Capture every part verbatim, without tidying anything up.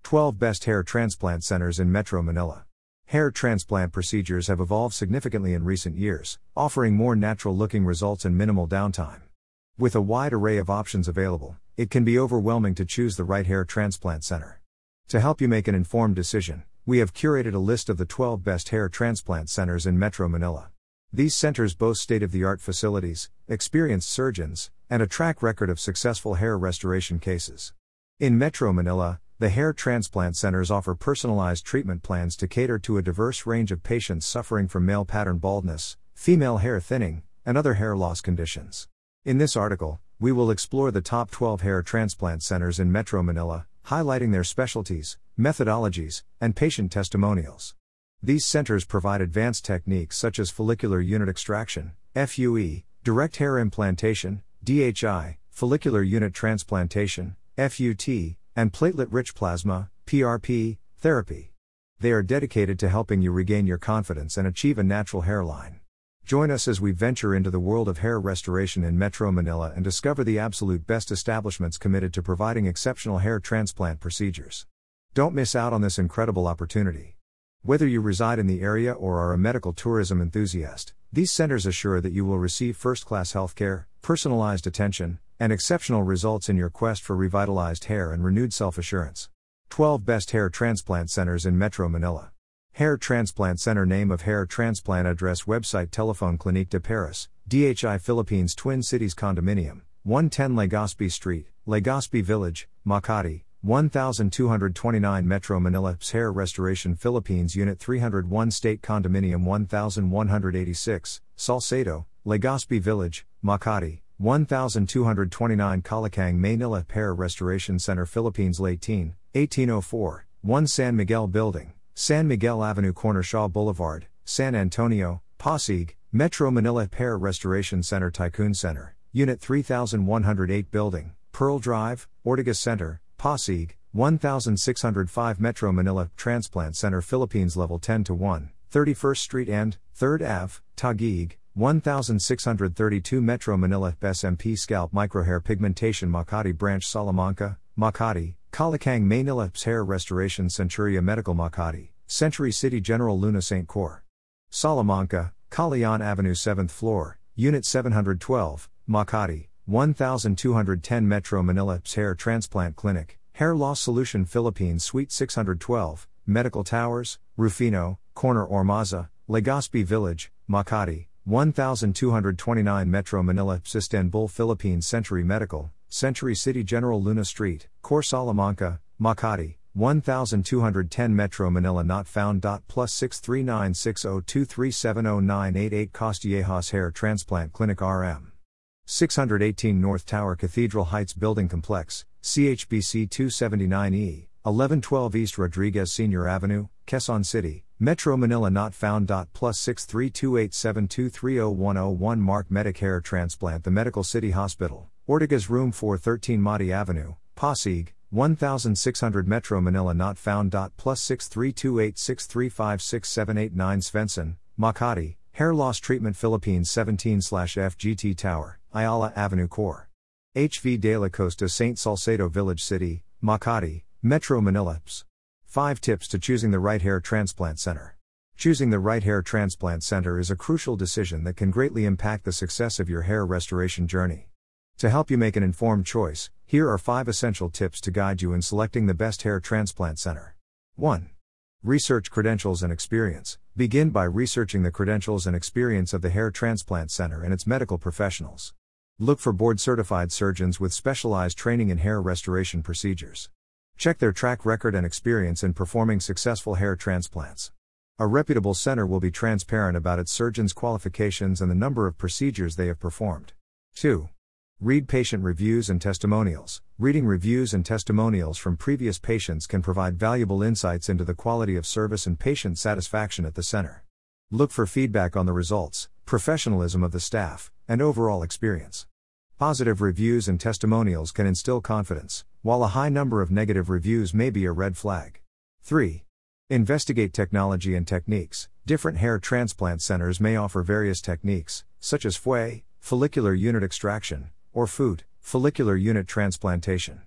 twelve Best Hair Transplant Centers in Metro Manila. Hair transplant procedures have evolved significantly in recent years, offering more natural-looking results and minimal downtime. With a wide array of options available, it can be overwhelming to choose the right hair transplant center. To help you make an informed decision, we have curated a list of the twelve best hair transplant centers in Metro Manila. These centers boast state-of-the-art facilities, experienced surgeons, and a track record of successful hair restoration cases. In Metro Manila, the hair transplant centers offer personalized treatment plans to cater to a diverse range of patients suffering from male pattern baldness, female hair thinning, and other hair loss conditions. In this article, we will explore the top twelve hair transplant centers in Metro Manila, highlighting their specialties, methodologies, and patient testimonials. These centers provide advanced techniques such as follicular unit extraction, F U E, direct hair implantation, D H I, follicular unit transplantation, F U T, and platelet-rich plasma, P R P, therapy. They are dedicated to helping you regain your confidence and achieve a natural hairline. Join us as we venture into the world of hair restoration in Metro Manila and discover the absolute best establishments committed to providing exceptional hair transplant procedures. Don't miss out on this incredible opportunity. Whether you reside in the area or are a medical tourism enthusiast, these centers assure that you will receive first-class healthcare, personalized attention, and exceptional results in your quest for revitalized hair and renewed self-assurance. twelve Best Hair Transplant Centers in Metro Manila. Hair Transplant Center. Name of hair transplant address. Website. Telephone. Clinique de Paris, D H I Philippines. Twin Cities Condominium, one ten Legazpi Street, Legazpi Village, Makati, one thousand two hundred twenty-nine Metro Manila. Hair Restoration Philippines. Unit three oh one State Condominium one thousand one hundred eighty-six, Salcedo, Legazpi Village, Makati, one thousand two hundred twenty-nine Calacang, Manila. Hair Restoration Center Philippines. Latin, eighteen oh four, one San Miguel Building, San Miguel Avenue. Corner Shaw Boulevard, San Antonio, Pasig, Metro Manila. Hair Restoration Center Tycoon Center, Unit three thousand one hundred eight Building, Pearl Drive, Ortigas Center, Pasig, one thousand six hundred five Metro Manila. Transplant Center Philippines. Level ten to one, thirty-first Street and third Avenue, Taguig, one thousand six hundred thirty-two Metro Manila. S M P Scalp Microhair Pigmentation Makati Branch. Salamanca, Makati, Calacang, Manila. Hair Restoration Centuria Medical Makati, Century City General Luna Saint Cor. Salamanca, Calayan Avenue seventh floor, Unit seven hundred twelve, Makati, one thousand two hundred ten Metro Manila. Hair Transplant Clinic, Hair Loss Solution Philippines. Suite six hundred twelve, Medical Towers, Rufino, Corner Ormaza, Legazpi Village, Makati, one thousand two hundred twenty-nine Metro Manila. Istanbul Philippines. Century Medical, Century City General Luna Street, Cor. Salamanca, Makati, one thousand two hundred ten Metro Manila. Not found. Plus six three nine six zero two three seven zero nine eight eight Costillejas Hair Transplant Clinic. R M six eighteen North Tower Cathedral Heights Building Complex, C H B C two seventy-nine E, eleven twelve East Rodriguez Senior Avenue, Quezon City, Metro Manila. Not found. Plus six three two eight seven two three zero one zero one Mark Medic Hair Transplant. The Medical City Hospital, Ortigas Room four thirteen Mati Avenue, Pasig, one thousand six hundred Metro Manila. Not found. Plus six three two eight six three five six seven eight nine Svensson, Makati, Hair Loss Treatment Philippines. seventeen F G T Tower, Ayala Avenue. Cor. H V de la Costa Saint Salcedo Village City, Makati, Metro Manila. five Tips to choosing the right hair transplant center. Choosing the right hair transplant center is a crucial decision that can greatly impact the success of your hair restoration journey. To help you make an informed choice, here are five essential tips to guide you in selecting the best hair transplant center. one. Research credentials and experience. Begin by researching the credentials and experience of the hair transplant center and its medical professionals. Look for board-certified surgeons with specialized training in hair restoration procedures. Check their track record and experience in performing successful hair transplants. A reputable center will be transparent about its surgeons' qualifications and the number of procedures they have performed. two. Read patient reviews and testimonials. Reading reviews and testimonials from previous patients can provide valuable insights into the quality of service and patient satisfaction at the center. Look for feedback on the results, professionalism of the staff, and overall experience. Positive reviews and testimonials can instill confidence, while a high number of negative reviews may be a red flag. three. Investigate technology and techniques. Different hair transplant centers may offer various techniques, such as F U E, follicular unit extraction, or F U T, follicular unit transplantation.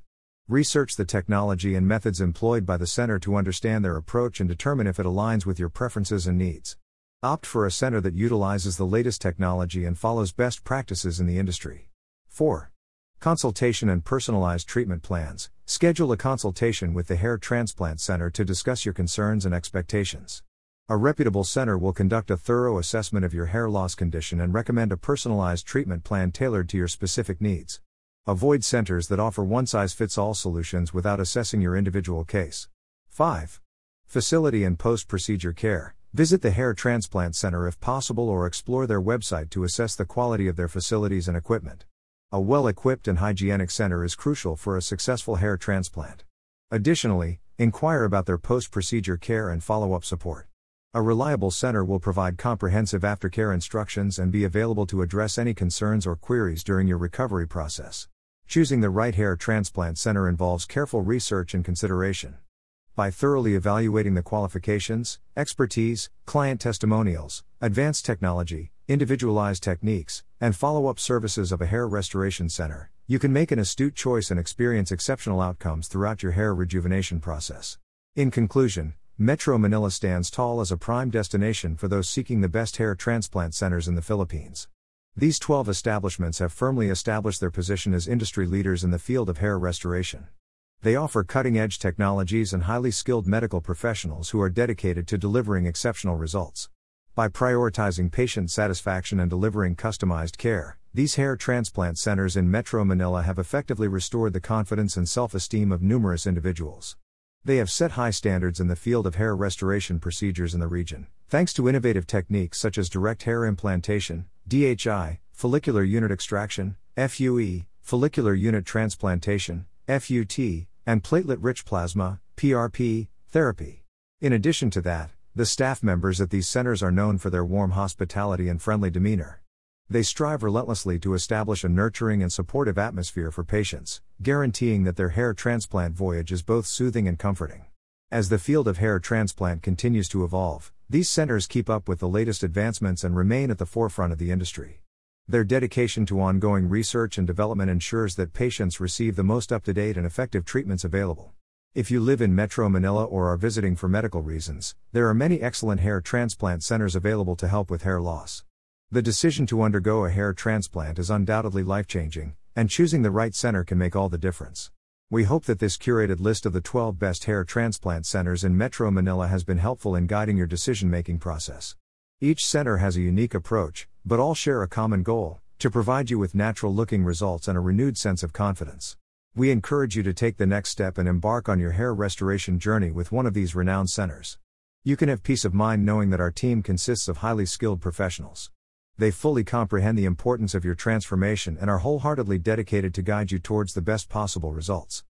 Research the technology and methods employed by the center to understand their approach and determine if it aligns with your preferences and needs. Opt for a center that utilizes the latest technology and follows best practices in the industry. four. Consultation and personalized treatment plans. Schedule a consultation with the Hair Transplant Center to discuss your concerns and expectations. A reputable center will conduct a thorough assessment of your hair loss condition and recommend a personalized treatment plan tailored to your specific needs. Avoid centers that offer one-size-fits-all solutions without assessing your individual case. five. Facility and post-procedure care. Visit the Hair Transplant Center if possible or explore their website to assess the quality of their facilities and equipment. A well-equipped and hygienic center is crucial for a successful hair transplant. Additionally, inquire about their post-procedure care and follow-up support. A reliable center will provide comprehensive aftercare instructions and be available to address any concerns or queries during your recovery process. Choosing the right hair transplant center involves careful research and consideration. By thoroughly evaluating the qualifications, expertise, client testimonials, advanced technology, individualized techniques, and follow-up services of a hair restoration center, you can make an astute choice and experience exceptional outcomes throughout your hair rejuvenation process. In conclusion, Metro Manila stands tall as a prime destination for those seeking the best hair transplant centers in the Philippines. These twelve establishments have firmly established their position as industry leaders in the field of hair restoration. They offer cutting-edge technologies and highly skilled medical professionals who are dedicated to delivering exceptional results. By prioritizing patient satisfaction and delivering customized care, these hair transplant centers in Metro Manila have effectively restored the confidence and self-esteem of numerous individuals. They have set high standards in the field of hair restoration procedures in the region, thanks to innovative techniques such as direct hair implantation, D H I, follicular unit extraction, F U E, follicular unit transplantation, F U T, and platelet-rich plasma, P R P, therapy. In addition to that, the staff members at these centers are known for their warm hospitality and friendly demeanor. They strive relentlessly to establish a nurturing and supportive atmosphere for patients, guaranteeing that their hair transplant voyage is both soothing and comforting. As the field of hair transplant continues to evolve, these centers keep up with the latest advancements and remain at the forefront of the industry. Their dedication to ongoing research and development ensures that patients receive the most up-to-date and effective treatments available. If you live in Metro Manila or are visiting for medical reasons, there are many excellent hair transplant centers available to help with hair loss. The decision to undergo a hair transplant is undoubtedly life-changing, and choosing the right center can make all the difference. We hope that this curated list of the twelve best hair transplant centers in Metro Manila has been helpful in guiding your decision-making process. Each center has a unique approach, but all share a common goal: to provide you with natural-looking results and a renewed sense of confidence. We encourage you to take the next step and embark on your hair restoration journey with one of these renowned centers. You can have peace of mind knowing that our team consists of highly skilled professionals. They fully comprehend the importance of your transformation and are wholeheartedly dedicated to guide you towards the best possible results.